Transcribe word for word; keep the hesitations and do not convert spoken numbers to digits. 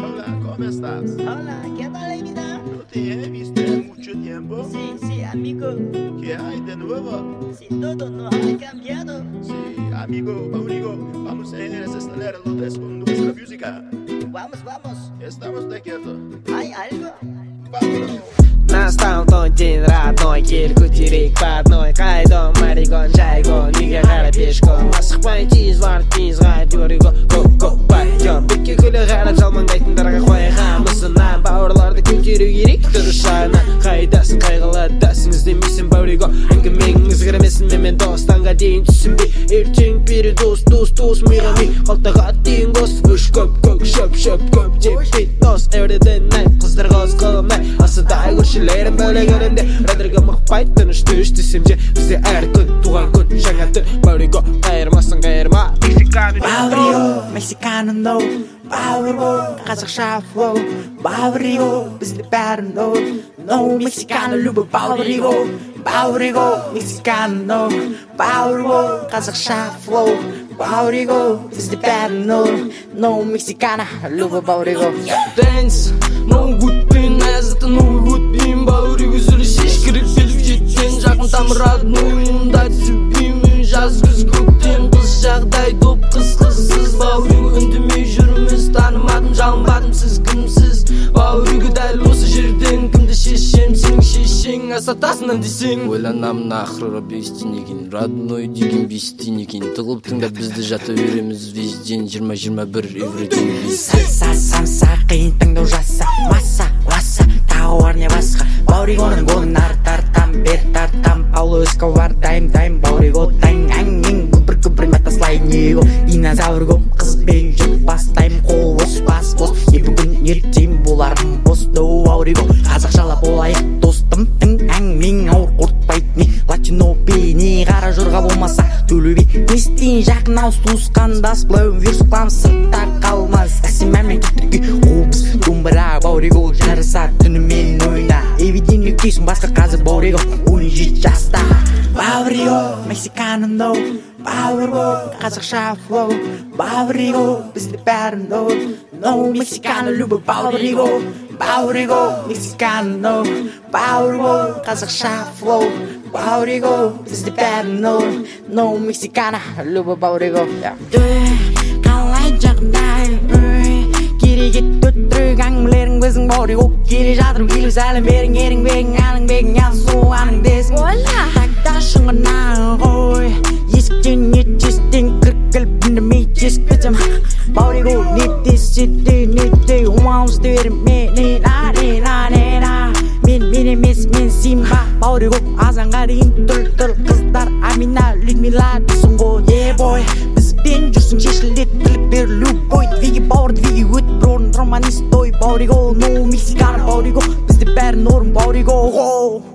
Hola, ¿cómo estás? Hola, ¿qué tal, vida? No te he visto en mucho tiempo. Sí, sí, amigo. ¿Qué hay de nuevo? Si todo no ha cambiado. Sí, amigo, Maurigo, vamos a desacelerar los tres con nuestra música. Vamos, vamos. Estamos de acuerdo. ¿Hay algo? Vámonos. Настал тот день родной, кельку терек по одной Кайдон, маригон, жайгон, неге қара пешком Асықпай тез барып тез қайт өріго Коп-коп пойдем Бетке күлі қарап жалмаңдайтындарға қойған Мысынан бауырларды көтеру керек дұрыс жағынан Қайдасың қайғыладасың іздемейсің бауриго Әңгімеңіз кірмесін мен достанға дейін түсінбей Ертең бері дос, дос, дос миға ми Қалтаға дейін қос Үш көп, көк, шөп, шөп, көп Деппей дос, everyday night Қыздар қос қылымдай Асыдай көршілерім бөлек өрінде Радырға мұқпай тыныш түш десем де Бізде әр күн туған күн жаңа түн Бауриго қайырмасын қайырма Бауриго, Мексиканы no Бауриго, қазақша flow Бауриго, бізде бәрі no No, Мексиканы любы Бауриго Бауриго, Мексиканы no Бауриго, қазақша flow Бауриго, бізде бәрі no No, Мексиканы любы Бауриго Dance, no good pain, әзіті no good pain Бауриго сөйлесеш керек келіп жеткен Жақын тамырады нойында түбеймін Жаз күз көктем қыз жағдай топ қыз қызсыз Бауриго үндемей жүрміз танымадым жалынбадым сіз кімсіз Бауриго дәл осы жерден кімді шешем сенің шешең асатасынан десең ойланамын ақыры бестен екен родной деген бестен екен тығылып тыңдап бізді жата береміз везден жиырма жиырма бір everyday Саса самса қиын тыңдау жаса Маса ласа тағы бар не басқа Бауригоның голын ары тартам бер тартам Пауло Эскобар дайым дайым Бауриго дайым әң-әң күпір күпір метаслай него Динозаврго қызбен жүк бастайым қол бос бас бос не бүгін ертең боларым бос доу Бауриго қазақшалап болайық достым тың әңгімең ауыр қорытпайды не латино бейне қара жорға болмаса төлөбе не істейін жақын ауыз туысқандас блоу вирус қылам сыртта қалмас әсем мемлекеттерге қобыз домбыра Бауриго жарысады түнімен ойна эвиден нүктесің басқа қазір Бауриго он жеті жаста Бауриго, Мексиканы no Бауриго, қазақша flow Бауриго, бізде бәрі no No, Мексиканы любы Бауриго Бауриго, Мексиканы no Бауриго, қазақша flow Бауриго, бізде бәрі no No, Мексиканы любы Бауриго Қалай жағдай керек етті өттірік әңгімелерің біздің Бауриго келе жатырым келіп сәлем берің ерің бегің әнің бегің язу аның десің тақта шыңғына ғой есіктен нетестен кіріп келіп үндемей тесіп кетем Бауриго не десе де не де умауыз дерім менен арена мен мен емес мен Симба Бауриго азанға дейін түл-түл қыздар Амина Людмила дейсің ғой ебой бізбен жүрсің шешілдет біліп бер любой двиги бауыр двиги өт бір орын тұрман стой Бауриго no Мексиканы Бауриго бізде бәрі норм Бауриго